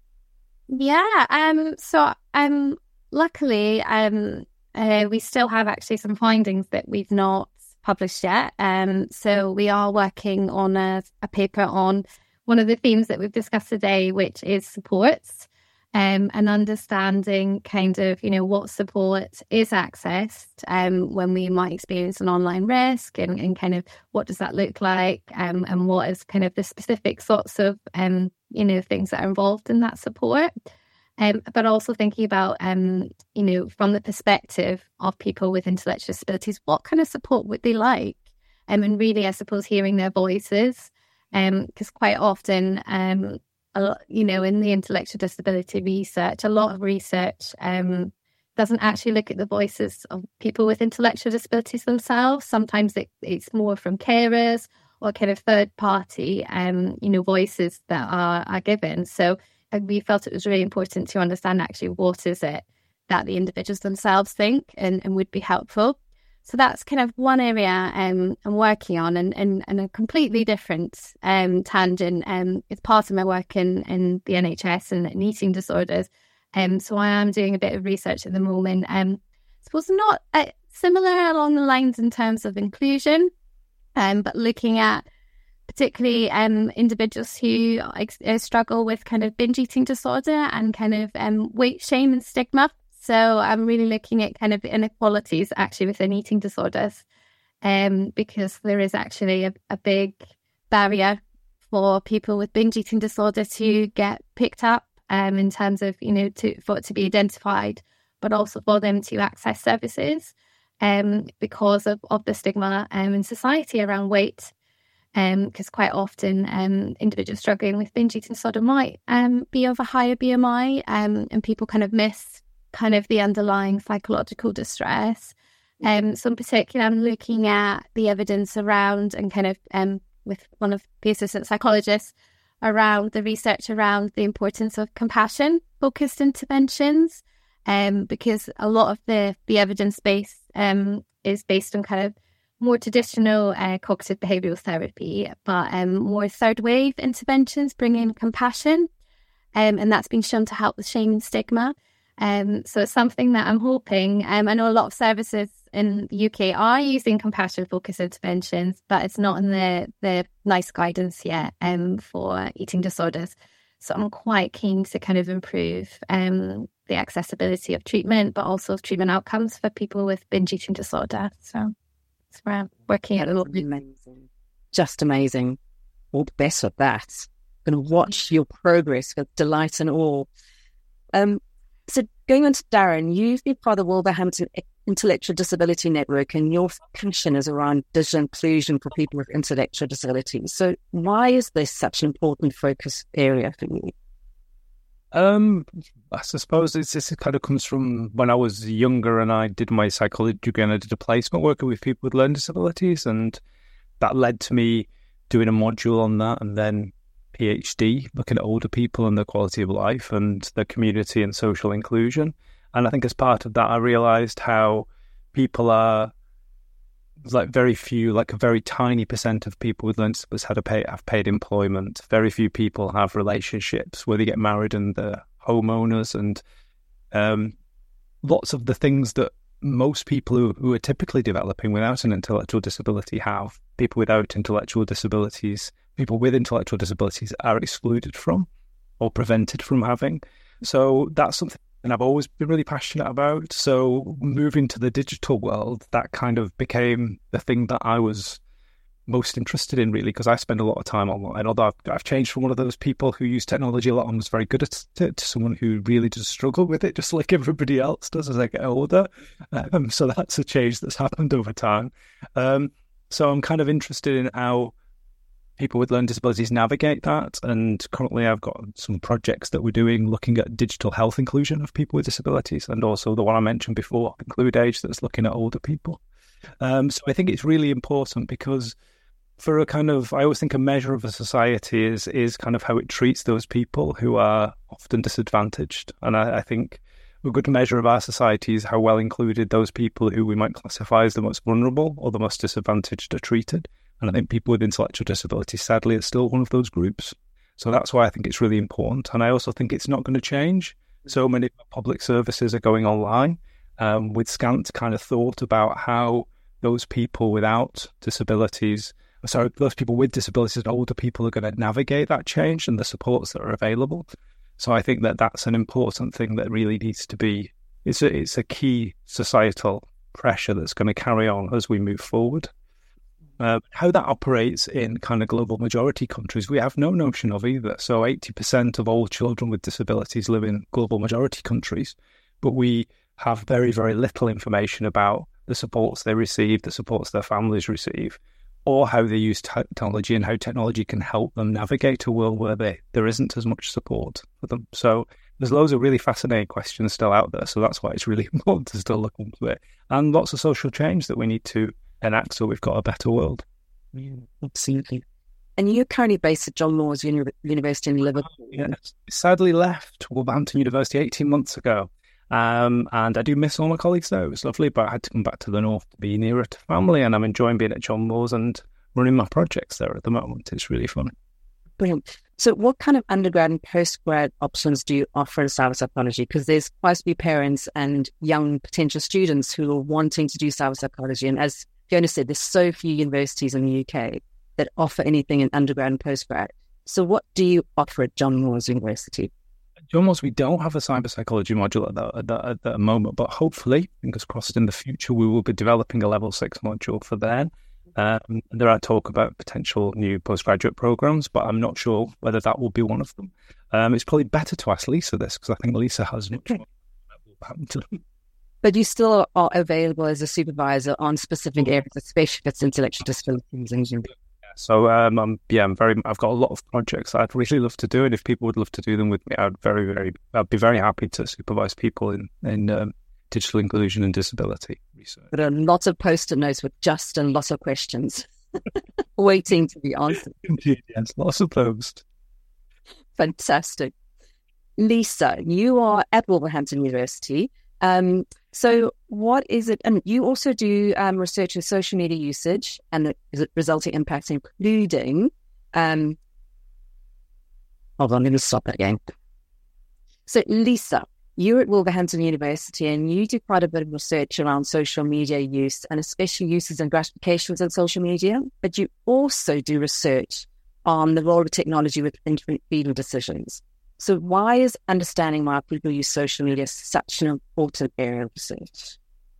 Yeah, so luckily, we still have actually some findings that we've not published yet. So we are working on a paper on one of the themes that we've discussed today, which is supports, and understanding kind of, what support is accessed when we might experience an online risk, and kind of what does that look like, and what is kind of the specific sorts of, things that are involved in that support. But also thinking about, from the perspective of people with intellectual disabilities, what kind of support would they like? And really, I suppose, hearing their voices. Because quite often, in the intellectual disability research, a lot of research doesn't actually look at the voices of people with intellectual disabilities themselves. Sometimes it's more from carers or kind of third party, voices that are given. So we felt it was really important to understand actually what is it that the individuals themselves think and would be helpful. So that's kind of one area I'm working on, and a completely different tangent. It's part of my work in the NHS and eating disorders. So I am doing a bit of research at the moment. I suppose not similar along the lines in terms of inclusion, but looking at particularly individuals who struggle with kind of binge eating disorder and kind of weight shame and stigma. So I'm really looking at kind of inequalities actually within eating disorders, because there is actually a big barrier for people with binge eating disorder to get picked up in terms of, for it to be identified, but also for them to access services because of the stigma in society around weight. Because quite often individuals struggling with binge eating disorder might be of a higher BMI, and people kind of miss kind of the underlying psychological distress. So in particular, I'm looking at the evidence around and kind of with one of the assistant psychologists around the research around the importance of compassion-focused interventions, because a lot of the evidence base is based on kind of more traditional cognitive behavioural therapy, but more third wave interventions bring in compassion, and that's been shown to help with shame and stigma. So it's something that I'm hoping, I know a lot of services in the UK are using compassion-focused interventions, but it's not in the NICE guidance yet for eating disorders. So I'm quite keen to kind of improve the accessibility of treatment, but also treatment outcomes for people with binge eating disorder. So that's where I'm working at a little bit. Amazing. Just amazing. All the best of that. Going to watch your progress with delight and awe. So going on to Darren, you've been part of the Wolverhampton Intellectual Disability Network, and your passion is around digital inclusion for people with intellectual disabilities. So why is this such an important focus area for you? I suppose this kind of comes from when I was younger and I did my psychology degree and I did a placement working with people with learning disabilities, and that led to me doing a module on that, and then PhD looking at older people and their quality of life and their community and social inclusion. And I think as part of that, I realised how people are like very few, like a very tiny percent of people with learning disabilities have paid employment. Very few people have relationships where they get married and they're homeowners, and lots of the things that most people who are typically developing without an intellectual disability have. People without intellectual disabilities, people with intellectual disabilities are excluded from or prevented from having. So that's something I've always been really passionate about. So moving to the digital world, that kind of became the thing that I was most interested in, really, because I spend a lot of time online. Although I've changed from one of those people who use technology a lot and was very good at it to someone who really does struggle with it, just like everybody else does as I get older. So that's a change that's happened over time. So I'm kind of interested in how people with learning disabilities navigate that. And currently I've got some projects that we're doing looking at digital health inclusion of people with disabilities, and also the one I mentioned before, Include Age, that's looking at older people. So I think it's really important because for a kind of, I always think a measure of a society is kind of how it treats those people who are often disadvantaged. And I think a good measure of our society is how well included those people who we might classify as the most vulnerable or the most disadvantaged are treated. And I think people with intellectual disabilities, sadly, are still one of those groups. So that's why I think it's really important. And I also think it's not going to change. So many public services are going online with scant kind of thought about how those people without disabilities, those people with disabilities and older people are going to navigate that change and the supports that are available. So I think that that's an important thing that really needs to be, it's a key societal pressure that's going to carry on as we move forward. How that operates in kind of global majority countries, we have no notion of either. So 80% of all children with disabilities live in global majority countries, but we have very, very little information about the supports they receive, the supports their families receive, or how they use technology and how technology can help them navigate a world where there isn't as much support for them. So there's loads of really fascinating questions still out there. So that's why it's really important to still look into it. And lots of social change that we need to enact so we've got a better world. Yeah, absolutely. And you're currently based at John Moores University in Liverpool. Yes. Sadly left Wolverhampton University 18 months ago. And I do miss all my colleagues there. It was lovely, but I had to come back to the north to be nearer to family. And I'm enjoying being at John Moores and running my projects there at the moment. It's really fun. Brilliant. So what kind of undergrad and postgrad options do you offer in cyber psychology? Because there's quite a few parents and young potential students who are wanting to do cyber psychology. And as Fiona said, there's so few universities in the UK that offer anything in undergrad and postgrad. So what do you offer at John Moores University? At John Moores, we don't have a cyber psychology module at that moment, but hopefully, fingers crossed, in the future, we will be developing a level 6 module for that. There are talk about potential new postgraduate programs, but I'm not sure whether that will be one of them. It's probably better to ask Lisa this, because I think Lisa has much more at Wolverhampton. But you still are available as a supervisor on specific areas, especially if it's intellectual disabilities. So I've got a lot of projects I'd really love to do, and if people would love to do them with me, I'd be very happy to supervise people in digital inclusion and disability research. There are lots of post-it notes with just a lot of questions waiting to be answered. Indeed, yes, lots of those. Fantastic. Lisa, you are at Wolverhampton University. So what is it? And you also do research in social media usage and the resulting impacts, including... hold on, let me stop that again. So Lisa, you're at Wolverhampton University and you do quite a bit of research around social media use and especially uses and gratifications on social media, but you also do research on the role of technology with infant feeding decisions. So why is understanding why people use social media such an important area of research?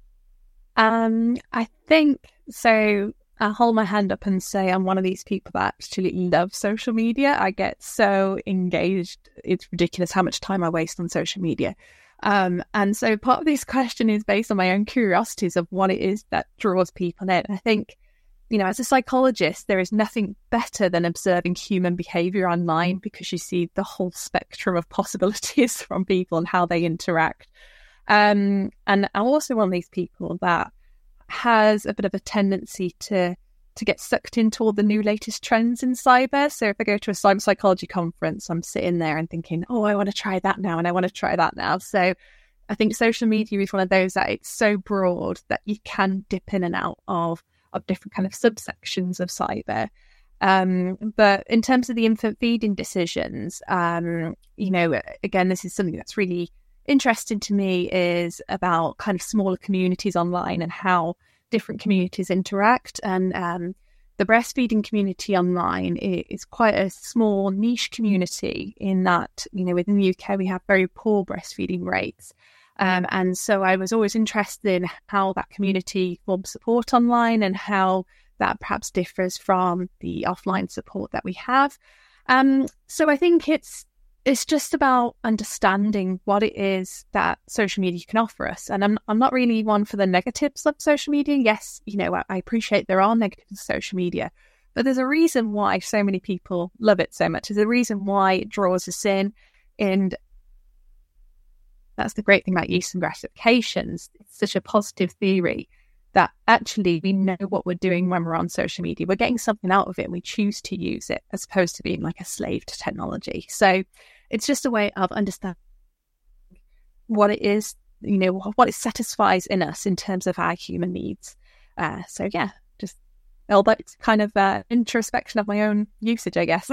I think so. I'll hold my hand up and say I'm one of these people that absolutely love social media. I get so engaged. It's ridiculous how much time I waste on social media. And so part of this question is based on my own curiosities of what it is that draws people in. I think, as a psychologist, there is nothing better than observing human behavior online because you see the whole spectrum of possibilities from people and how they interact. And I'm also one of these people that has a bit of a tendency to get sucked into all the new latest trends in cyber. So if I go to a cyber psychology conference, I'm sitting there and thinking, oh, I want to try that now and I want to try that now. So I think social media is one of those that it's so broad that you can dip in and out of different kind of subsections of cyber. But in terms of the infant feeding decisions, again, this is something that's really interesting to me is about kind of smaller communities online and how different communities interact. And the breastfeeding community online is quite a small niche community in that, within the UK, we have very poor breastfeeding rates. And so I was always interested in how that community forms support online and how that perhaps differs from the offline support that we have. So I think it's just about understanding what it is that social media can offer us. And I'm not really one for the negatives of social media. Yes, I appreciate there are negatives of social media, but there's a reason why so many people love it so much. There's a reason why it draws us in. And that's the great thing about use and gratifications. It's such a positive theory that actually we know what we're doing when we're on social media. We're getting something out of it and we choose to use it as opposed to being like a slave to technology. So it's just a way of understanding what it is, what it satisfies in us in terms of our human needs. Just all that kind of introspection of my own usage, I guess.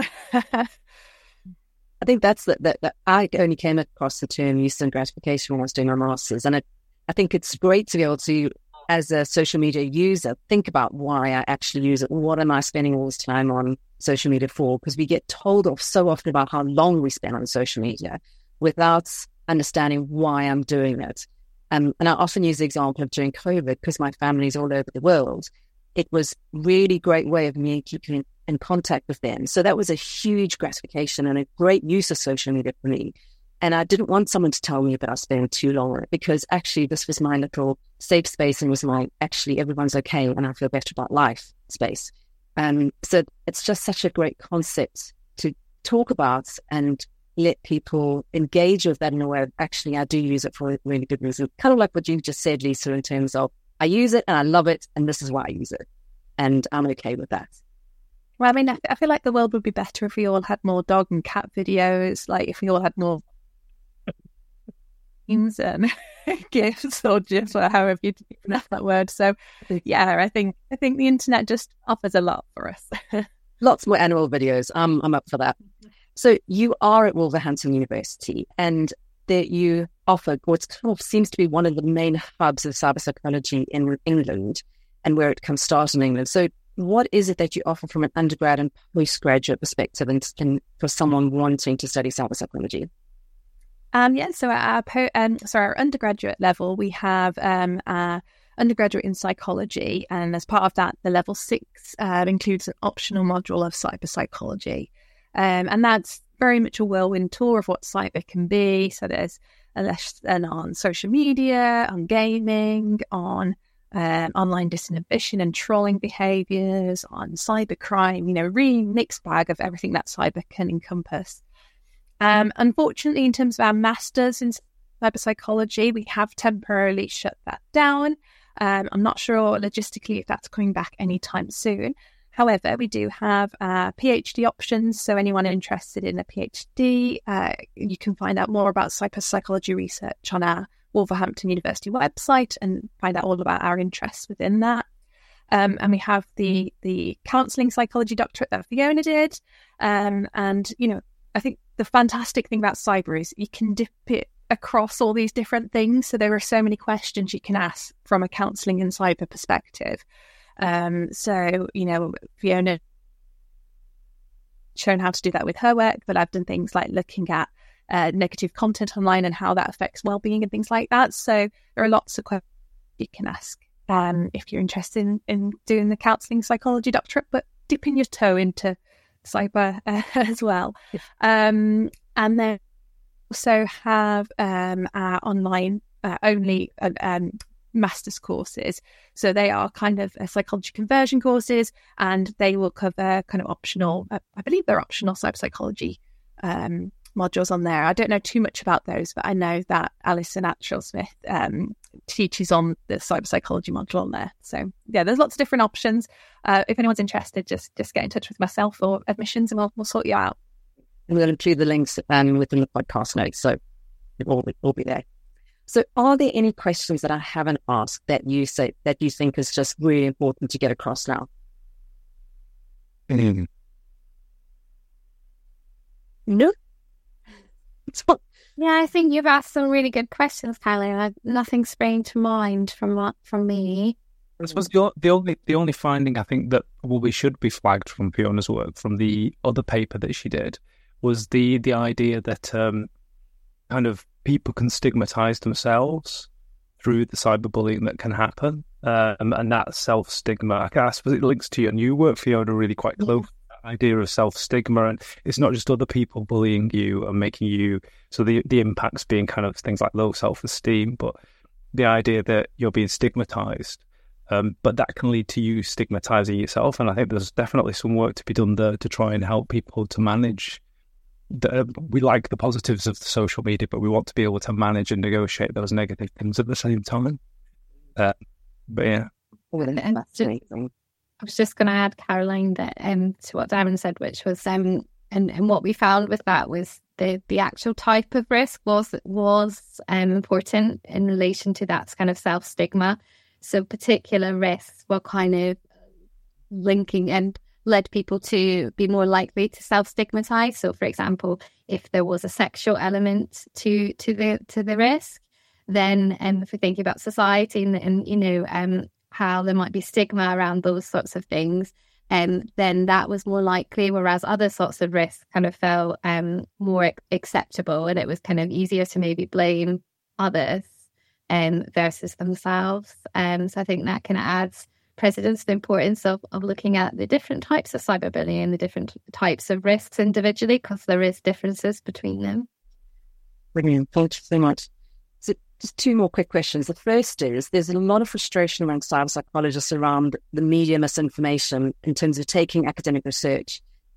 I think that's that I only came across the term use and gratification when I was doing my master's. And I think it's great to be able to, as a social media user, think about why I actually use it. What am I spending all this time on social media for? Because we get told off so often about how long we spend on social media without understanding why I'm doing it. And I often use the example of during COVID, because my family's all over the world. It was really great way of me keeping in contact with them. So that was a huge gratification and a great use of social media for me. And I didn't want someone to tell me that I was spending too long on it, because actually this was my little safe space and was my, actually everyone's okay and I feel better about life space. So it's just such a great concept to talk about and let people engage with that in a way of, actually, I do use it for a really good reason. Kind of like what you just said, Lisa, in terms of, I use it and I love it, and this is why I use it. And I'm okay with that. Well, I mean, I feel like the world would be better if we all had more dog and cat videos, like if we all had more memes and gifs or gifs or however you pronounce that word. So yeah, I think the internet just offers a lot for us. Lots more animal videos. I'm up for that. So you are at Wolverhampton University, and that you offer what kind of seems to be one of the main hubs of cyber psychology in England, and where it can start in England. So what is it that you offer from an undergrad and postgraduate perspective, and for someone wanting to study cyber psychology? So at our undergraduate level, we have our undergraduate in psychology, and as part of that, the level 6 includes an optional module of cyber psychology, and that's very much a whirlwind tour of what cyber can be. So there's a lesson on social media, on gaming, on online disinhibition and trolling behaviours, on cybercrime, really mixed bag of everything that cyber can encompass. Unfortunately, in terms of our masters in cyber psychology, we have temporarily shut that down. I'm not sure logistically if that's coming back anytime soon. However, we do have PhD options. So anyone interested in a PhD, you can find out more about cyber psychology research on our Wolverhampton University website and find out all about our interests within that. And we have the counselling psychology doctorate that Fiona did. And, I think the fantastic thing about cyber is you can dip it across all these different things. So there are so many questions you can ask from a counselling and cyber perspective. Fiona shown how to do that with her work, but I've done things like looking at negative content online and how that affects well-being and things like that. So there are lots of questions you can ask if you're interested in doing the counselling psychology doctorate, but dipping your toe into cyber as well. And then also have our online only master's courses. So they are kind of psychology conversion courses, and they will cover kind of optional, I believe they're optional cyber psychology modules on there. I don't know too much about those, but I know that Alison Atchell-Smith teaches on the cyber psychology module on there. So yeah, there's lots of different options. If anyone's interested, just get in touch with myself or admissions, and we'll sort you out. I'm going to include the links within the podcast notes, so it will be there. So are there any questions that I haven't asked that you think is just really important to get across now? No? Yeah, I think you've asked some really good questions, Kylie. Nothing sprang to mind from me. I suppose the only finding I think that we should be flagged from Fiona's work, from the other paper that she did, was the idea that kind of people can stigmatise themselves through the cyberbullying that can happen, and that self-stigma. I suppose it links to your new work, Fiona, really quite close. Yeah. Idea of self-stigma, and it's not just other people bullying you and making you, so the impacts being kind of things like low self-esteem, but the idea that you're being stigmatized, but that can lead to you stigmatizing yourself. And I think there's definitely some work to be done there to try and help people to manage we like the positives of the social media, but we want to be able to manage and negotiate those negative things at the same time. But yeah. I was just going to add, Caroline, that to what Darren said, which was and what we found with that was the actual type of risk was important in relation to that kind of self-stigma. So particular risks were kind of linking and led people to be more likely to self-stigmatize. So, for example, if there was a sexual element to the risk, then if we're thinking about society and how there might be stigma around those sorts of things, then that was more likely, whereas other sorts of risks kind of felt more acceptable, and it was kind of easier to maybe blame others versus themselves. So I think that kind of adds precedence to the importance of looking at the different types of cyberbullying, the different types of risks individually, because there is differences between them. Brilliant. Thank you so much. So just two more quick questions. The first is, there's a lot of frustration among cyber psychologists around the media misinformation in terms of taking academic research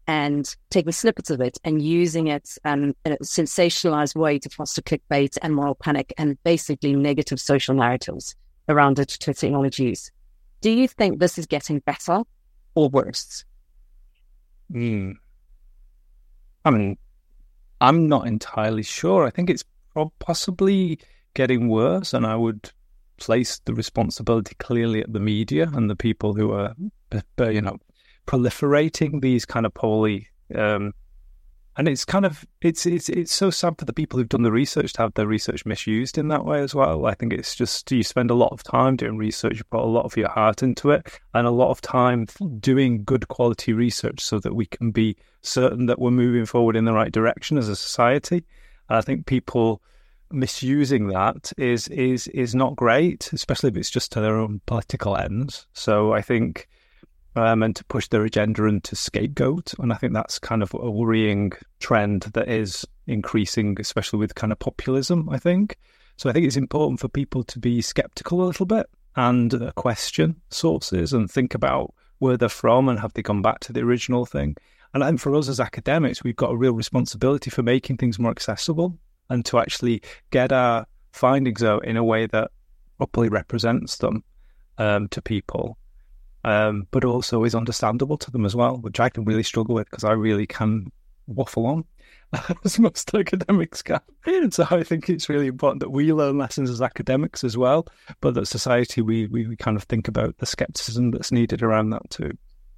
and taking snippets of it and using it in a sensationalized way to foster clickbait and moral panic and basically negative social narratives around digital technologies. Do you think this is getting better or worse? I mean, I'm not entirely sure. I think it's possibly getting worse, and I would place the responsibility clearly at the media and the people who are, proliferating these kind of poorly. And it's kind of it's so sad for the people who've done the research to have their research misused in that way as well. I think it's just, you spend a lot of time doing research, you put a lot of your heart into it, and a lot of time doing good quality research so that we can be certain that we're moving forward in the right direction as a society. And I think people misusing that is not great, especially if it's just to their own political ends. So I think and to push their agenda and to scapegoat. And I think that's kind of a worrying trend that is increasing, especially with kind of populism, I think. So I think it's important for people to be skeptical a little bit and question sources and think about where they're from and have they gone back to the original thing. And for us as academics, we've got a real responsibility for making things more accessible and to actually get our findings out in a way that properly represents them to people. But also is understandable to them as well, which I can really struggle with because I really can waffle on, as most academics can. So I think it's really important that we learn lessons as academics as well, but that society, we kind of think about the skepticism that's needed around that too.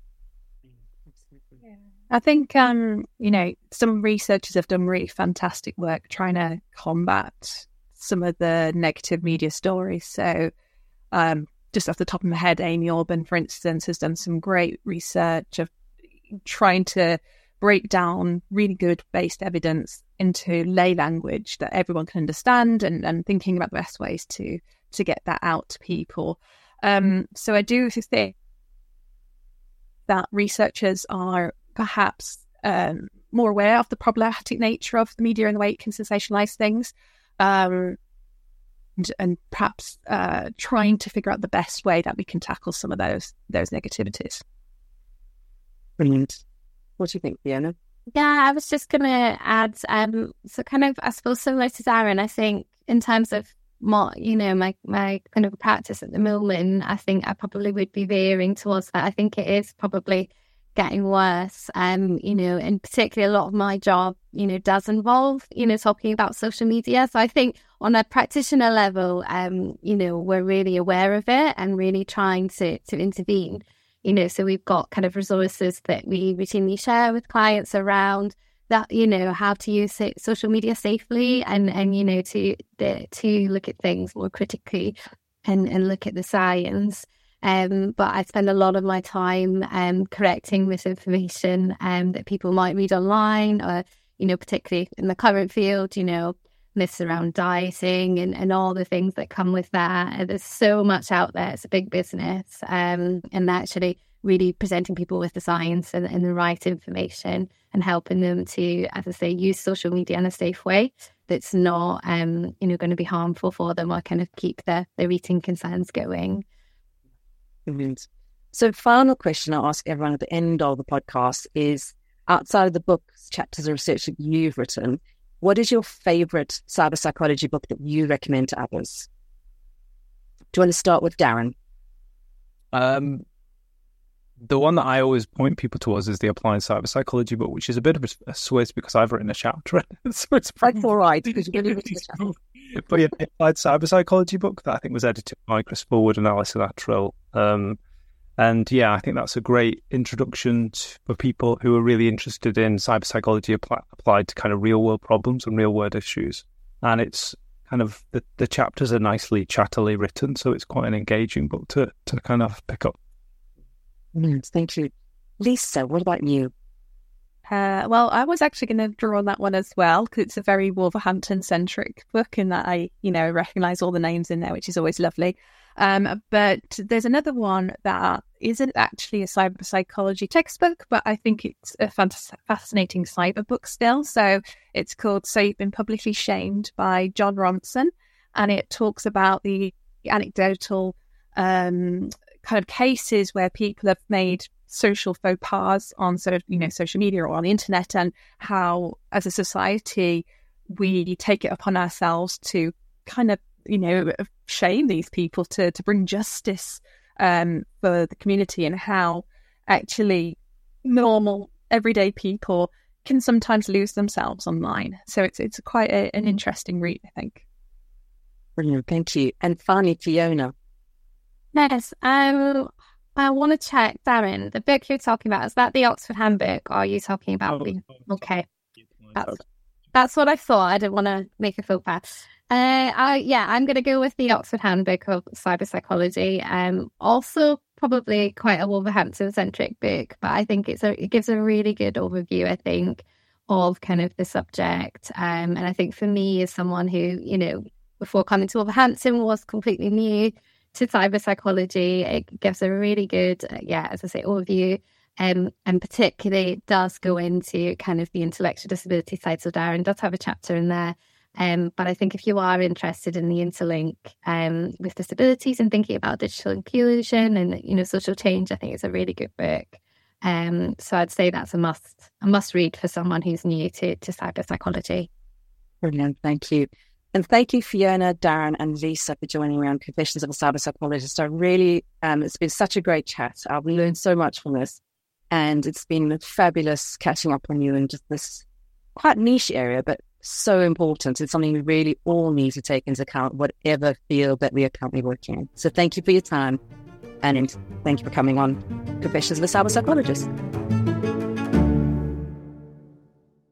I think, some researchers have done really fantastic work trying to combat some of the negative media stories. So, just off the top of my head, Amy Orban, for instance, has done some great research of trying to break down really good based evidence into lay language that everyone can understand and thinking about the best ways to get that out to people. So I do think that researchers are perhaps more aware of the problematic nature of the media and the way it can sensationalize things. And perhaps trying to figure out the best way that we can tackle some of those negativities. Brilliant. What do you think, Fiona? Yeah, I was just going to add, so kind of, I suppose, similar to Darren, I think in terms of my kind of practice at the moment, I think I probably would be veering towards that. I think it is probably getting worse, and particularly a lot of my job, does involve, talking about social media. So I think on a practitioner level, we're really aware of it and really trying to intervene. So we've got kind of resources that we routinely share with clients around that, how to use social media safely and to look at things more critically and look at the science. But I spend a lot of my time correcting misinformation that people might read online, or, particularly in the current field, myths around dieting and all the things that come with that. And there's so much out there. It's a big business. And actually really presenting people with the science and the right information and helping them to, as I say, use social media in a safe way that's not, going to be harmful for them or kind of keep their eating concerns going. Brilliant. So final question I ask everyone at the end of the podcast is, outside of the books, chapters of research that you've written, what is your favourite cyber psychology book that you recommend to others? Do you want to start with Darren? The one that I always point people towards is the Applied Cyber Psychology book, which is a bit of a switch because I've written a chapter in it. So it's that's all right, because you've only written the chapter. But yeah, the Applied Cyber Psychology book that I think was edited by Chris Forward and Alison Attrill. And yeah, I think that's a great introduction for people who are really interested in cyber psychology applied to kind of real world problems and real world issues. And it's kind of, the chapters are nicely chattily written, so it's quite an engaging book to kind of pick up. Thank you. Lisa, what about you? Well, I was actually going to draw on that one as well, because it's a very Wolverhampton-centric book in that I, recognise all the names in there, which is always lovely. But there's another one that isn't actually a cyber psychology textbook, but I think it's a fascinating cyber book still. So it's called So You've Been Publicly Shamed by Jon Ronson, and it talks about the anecdotal kind of cases where people have made social faux pas on sort of, social media or on the internet, and how as a society we take it upon ourselves to kind of, shame these people to bring justice for the community, and how actually normal everyday people can sometimes lose themselves online. So it's quite an interesting read, I think. Brilliant, thank you. And finally, Fiona. Yes, I want to check, Darren, the book you're talking about, is that the Oxford Handbook, or are you talking about Okay, that's what I thought. I didn't want to make a faux pas. I'm going to go with the Oxford Handbook of Cyber Psychology. Also, probably quite a Wolverhampton-centric book, but I think it gives a really good overview, I think, of kind of the subject. And I think for me, as someone who, before coming to Wolverhampton was completely new to cyber psychology, it gives a really good, as I say, overview. And particularly does go into kind of the intellectual disability side. So Darren does have a chapter in there. But I think if you are interested in the interlink with disabilities and thinking about digital inclusion and social change, I think it's a really good book. So I'd say that's a must read for someone who's new to cyber psychology. Brilliant, thank you. And thank you, Fiona, Darren, and Lisa, for joining me on Confessions of a Cyber Psychologist. I really, it's been such a great chat. I've learned so much from this, and it's been fabulous catching up on you in just this quite niche area, but so important. It's something we really all need to take into account, whatever field that we are currently working in. So thank you for your time, and thank you for coming on Confessions of a Cyber Psychologist.